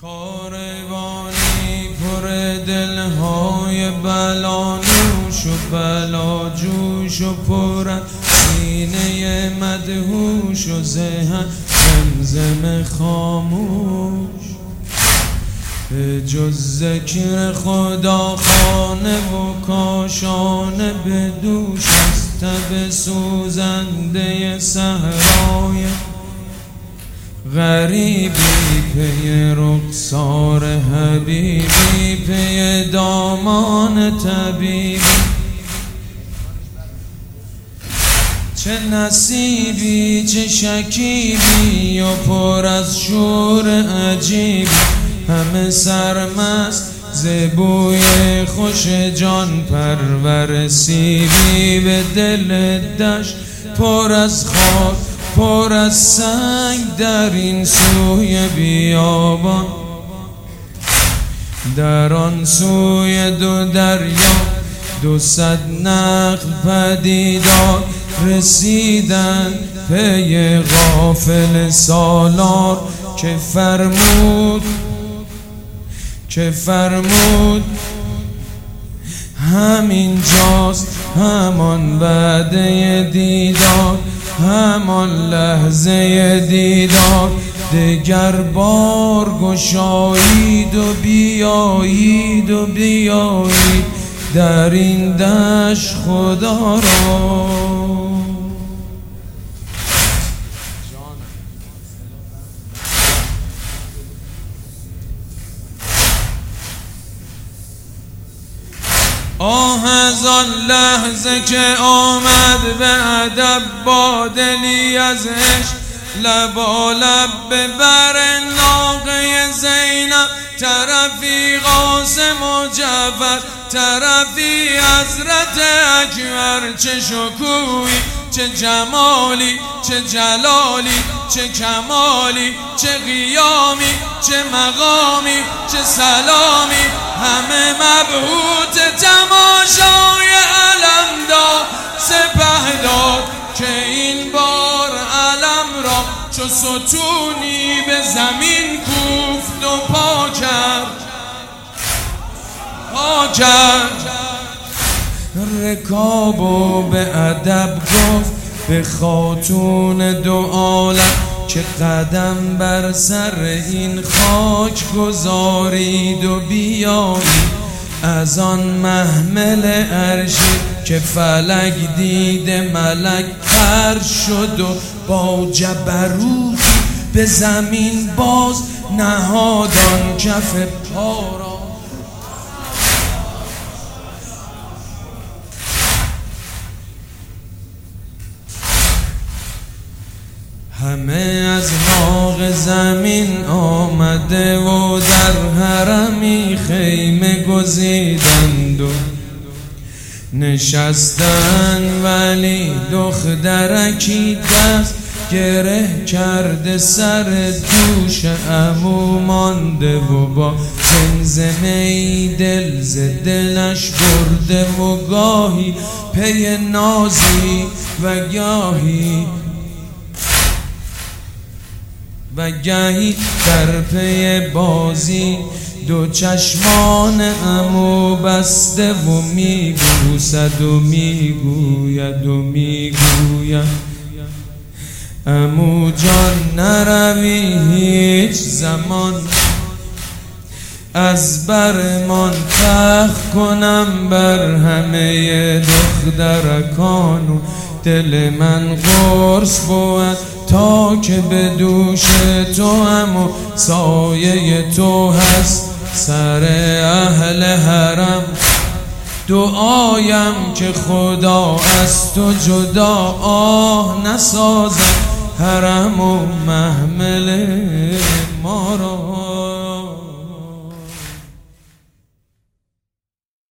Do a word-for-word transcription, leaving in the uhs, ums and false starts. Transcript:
کاروانی پر دلهای بلانوش و بلاجوش و پر سینه مدهوش و ذهن زمزم خاموش، به جز ذکر خدا خانه و کاشانه به دوش از تب سوزنده صحرای غریبی پی رخسار حبیبی پی دامان طبیبی. چه نصیبی چه شکیبی و پر از شور عجیبی، همه سرمست ز بوی خوش جان پرور سیبی، به دل دشت پر از خاک پر از سنگ در این سوی بیابان، در آن سوی دو دریا دو صد نخل پدیدار رسیدن پی غافل سالار که فرمود که فرمود همین جاست همان وعده دیدار، همان لحظه دیدار، دگر بار گشایید و بیایید و بیایید در این دشت خدا را. آه از آن لحظه که آمد به ادب با دلی از عشق لبا لب ببر ناقه زینب، طرفی قاسم و جعفر طرفی حضرت اکبر، چه شکوهی چه جمالی چه جلالی چه کمالی چه قیامی چه مقامی چه سلامی، همه مبهوت تماشای علمدار سپهدار که این بار علم را چو ستونی به زمین کوفت و پا کرد پا کرد. رکاب و به ادب گفت به خاتون دو عالم که قدم بر سر این خاک گذارید و بیایید از آن محمل عرشی که فلک دید ملک پر شد و با جبروتی به زمین باز نهادان کف پا را. همه از ناق زمین آمده و در حرمی خیمه گزیدند و نشستن، ولی دخترکی دست گره کرده سر دوش عمو مانده و با زمزمه دل ز دلش برده و گاهی پی نازی و گاهی و گهی در پی بازی، دو چشمان عمو بسته و میبوسد و میگوید و میگوید عمو جان نروی هیچ زمان از برمان تخت کنم بر همه دخترکان و دل من قرص بود تا که به دوش تو هم و سایه تو هست سر اهل حرم. دعایم که خدا از تو جدا آه نسازد حرم و محمل ما را.